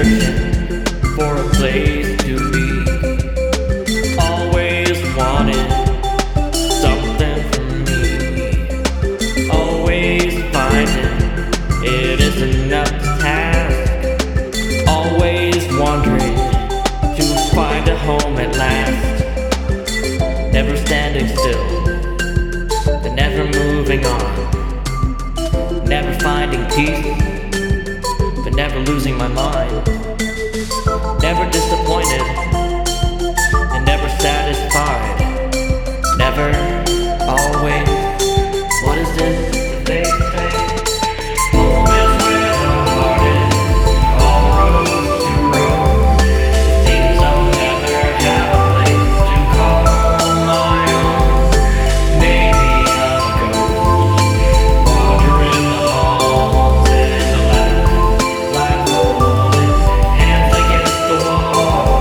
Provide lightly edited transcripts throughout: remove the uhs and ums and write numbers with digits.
searching for a place to be. Always wanted something from me. Always finding it isn't up to task. Always wandering to find a home at last. Never standing still, but never moving on. Never finding peace, but never losing my mind. Never disappointed, and never satisfied. Never, always, what is it that they say? Home is where the heart is, all roads to Rome. It seems I'll never have a place to call my own. Maybe I'm a ghost, wandering the halls in the last holding hands against the wall.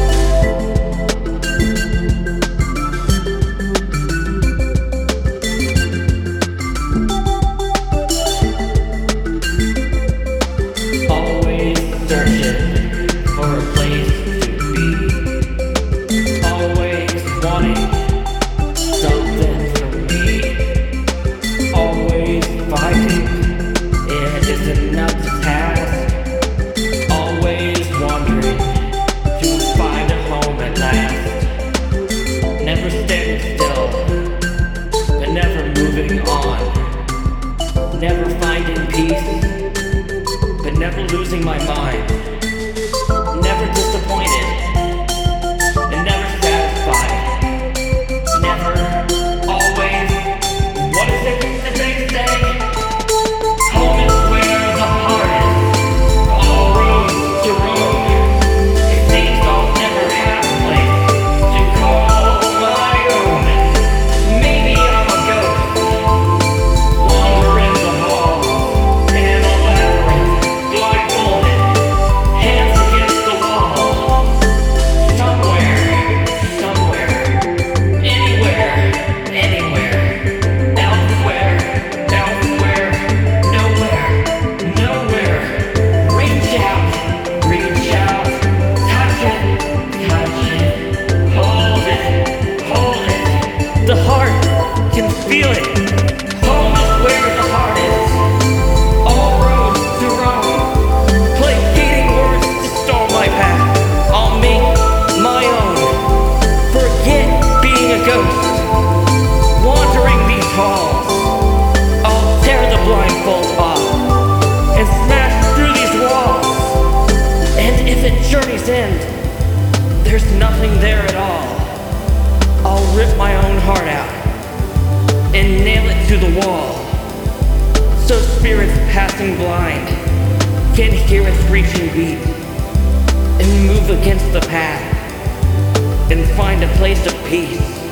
Always searching for a place to be. Always wanting something from me. Always fighting, it isn't up to task. Always wandering to find a home at last. Never standing still, but never moving on. Never finding peace, but never losing my mind. Never disappointed, and never satisfied. Never, always, what is it that they say? Home is where the heart is, all roads to Rome. It seems I'll never have a place to call my own. Maybe I'm a ghost, wandering the halls in a labyrinth, blindfolded, hands against the wall. Somewhere, anywhere, elsewhere, nowhere. Reach out, touch it, hold it. The heart can feel it. Home is where the heart is. All roads to Rome. Placating words to storm my path. I'll make my own. Forget being a ghost. Wandering these halls. I'll tear the blindfold off and smash through these walls. And if at journey's end there's nothing there at all, I'll rip my own heart out and nail it to the wall, so spirits passing blind can hear its reaching beat and move against the path and find a place of peace.